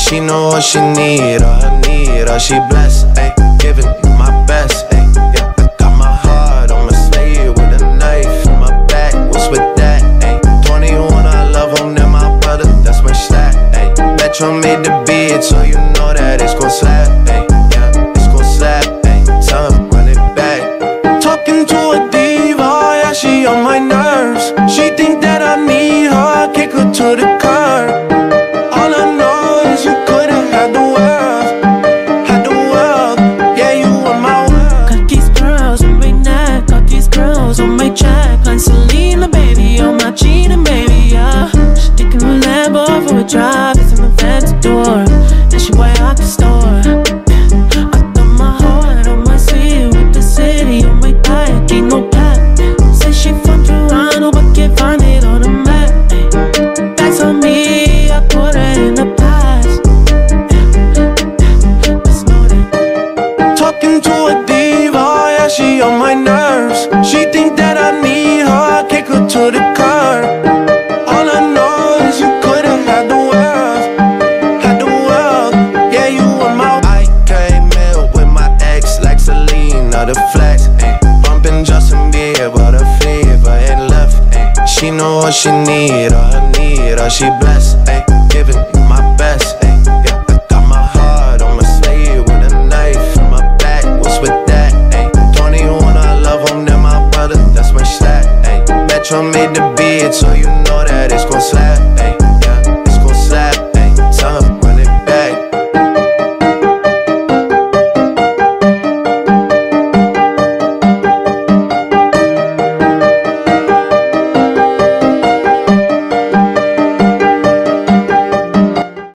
She know what she need, all I need, all she blessed, ayy. Giving you my best, ayy. Yeah, I got my heart on my sleeve with a knife in my back. What's with that, ayy? 21, I love him, then my brother, that's my stat, ayy. Metro made the beat, so you know that it's gon' slap, ayy. Yeah, it's gon' slap, ayy. Tell him run it back. Talking to a diva, yeah, she on my nerves. She think that I need her, kick her to the curb. All I know is you could've had the world, yeah, you were my world. Got these pearls on my neck, got these girls on my check. Like Selena, baby, on my cheating, baby, yeah. She taking a Lambo for a drive, it's an Aventador, and she way out the store. I got my heart on my sleeve with the city on my back, ain't no cap. Say she from Toronto, but can't find it on the map. That's on me, I put her in the past. Let's know that. Talking to a diva, yeah, she on my nerves. She think that I need her, kick her to the curb. All I know is you could've had the world, yeah, you were my. I came in with my ex like Selena, the flex, ayy. Bumping Justin Bieber, the fever ain't left, ayy. She know what she need, all I need, all she blessed.